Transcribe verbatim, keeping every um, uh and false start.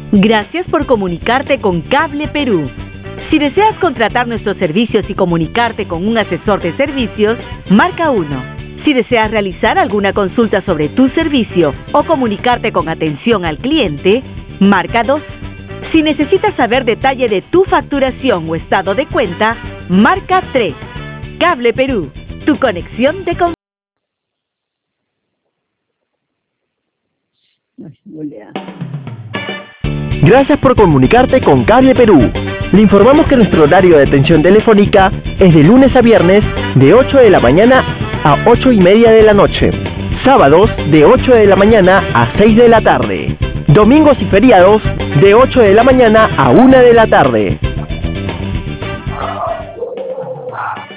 Gracias por comunicarte con Cable Perú. Si deseas contratar nuestros servicios y comunicarte con un asesor de servicios, marca uno. Si deseas realizar alguna consulta sobre tu servicio o comunicarte con atención al cliente, marca dos. Si necesitas saber detalle de tu facturación o estado de cuenta, marca tres. Cable Perú, tu conexión de confianza. Gracias por comunicarte con Cable Perú. Le informamos que nuestro horario de atención telefónica es de lunes a viernes de ocho de la mañana a ocho y media de la noche. Sábados de ocho de la mañana a seis de la tarde. Domingos y feriados de ocho de la mañana a una de la tarde.